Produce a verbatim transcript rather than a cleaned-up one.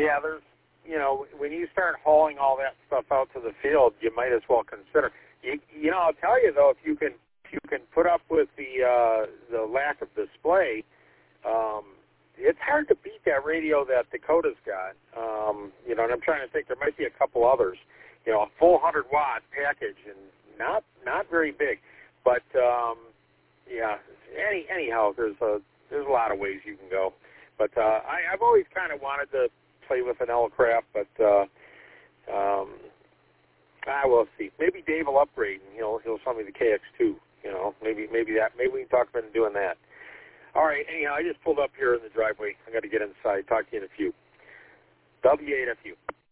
Yeah, there's, you know, when you start hauling all that stuff out to the field, you might as well consider. You, you know, I'll tell you though, if you can, if you can put up with the uh, the lack of display, um, it's hard to beat that radio that Dakota's got. Um, you know, and I'm trying to think. There might be a couple others. You know, a full hundred watt package and not not very big, but um, yeah. Any anyhow, there's a there's a lot of ways you can go. But uh, I, I've always kind of wanted to play with an L-Craft, but uh, um, I will see. Maybe Dave will upgrade and he'll he'll sell me the K X two. You know, maybe maybe that maybe we can talk about doing that. All right. Anyhow, I just pulled up here in the driveway. I got to get inside. Talk to you in a few. W eight F U.